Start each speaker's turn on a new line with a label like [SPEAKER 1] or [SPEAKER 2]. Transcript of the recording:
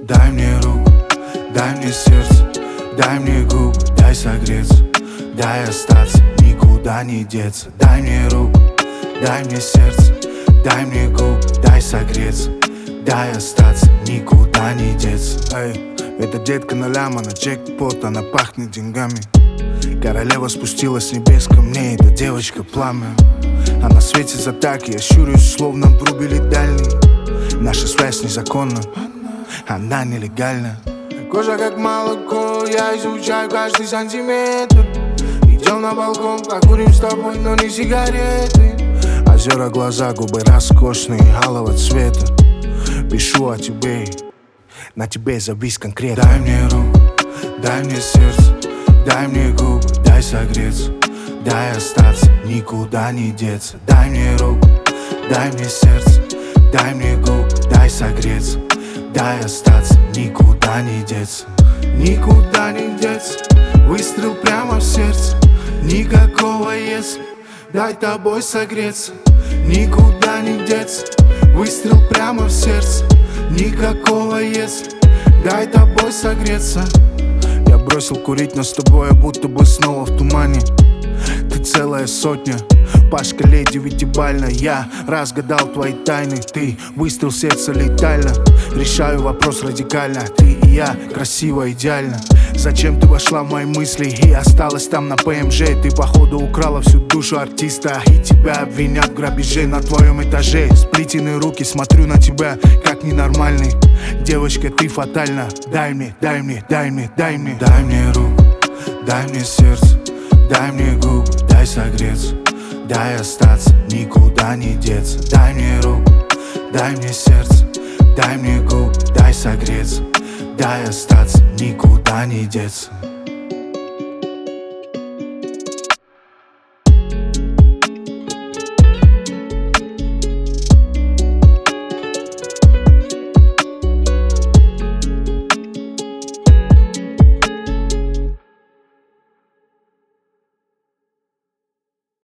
[SPEAKER 1] Дай мне руку, дай мне сердце, дай мне губы, дай согреться, дай остаться, никуда не деться. Дай мне руку, дай мне сердце, дай мне губы, дай согреться, дай остаться, никуда не деться. Эй, эта детка на ляма, на джекпот, она пахнет деньгами. Королева спустилась с небес ко мне, эта девочка пламя. Она светится так, я щурюсь, словно врубили дальний. Наша связь незаконна, она нелегальна. Кожа как молоко, я изучаю каждый сантиметр. Идем на балкон, покурим с тобой, но не сигареты. Озера, глаза, губы роскошные, алого цвета. Пишу о тебе, на тебе завис конкретно. Дай мне руку, дай мне сердце, дай мне губы, дай согреться, дай остаться, никуда не деться. Дай мне руку, дай мне сердце, дай мне губы, дай согреться, дай остаться, никуда не деться. Никуда не деться, выстрел прямо в сердце. Никакого если, дай тобой согреться. Никуда не деться, выстрел прямо в сердце. Никакого если, дай тобой согреться. Я бросил курить, но с тобой я будто бы снова в тумане. Ты целая сотня, по шкале 9-бально. Я разгадал твои тайны, ты выстрел сердца летально. Решаю вопрос радикально, ты и я, красиво, идеально. Зачем ты вошла в мои мысли и осталась там на ПМЖ? Ты походу украла всю душу артиста, и тебя обвинят в грабеже на твоем этаже. Сплетены руки, смотрю на тебя как ненормальный. Девочка, ты фатальна. Дай мне, дай мне, дай мне, дай мне. Дай мне руку, дай мне сердце, дай мне губы, дай согреться, дай остаться, никуда не деться. Дай мне руку, дай мне сердце, дай мне губы, дай согреться, дай остаться, никуда не деться.